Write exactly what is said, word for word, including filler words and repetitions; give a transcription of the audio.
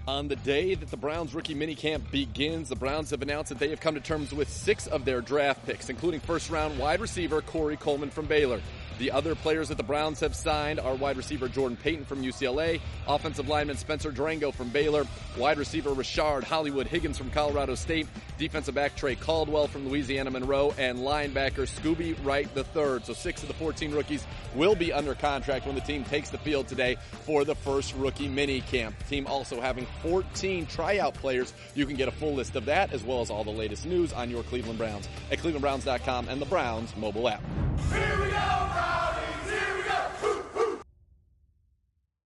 On the day that the Browns rookie minicamp begins, the Browns have announced that they have come to terms with six of their draft picks, including first-round wide receiver Corey Coleman from Baylor. The other players that the Browns have signed are wide receiver Jordan Payton from U C L A, offensive lineman Spencer Durango from Baylor, wide receiver Rashard Hollywood Higgins from Colorado State, defensive back Trey Caldwell from Louisiana Monroe, and linebacker Scooby Wright the third. So six of the fourteen rookies will be under contract when the team takes the field today for the first rookie mini camp. The team also having fourteen tryout players. You can get a full list of that as well as all the latest news on your Cleveland Browns at cleveland browns dot com and the Browns mobile app.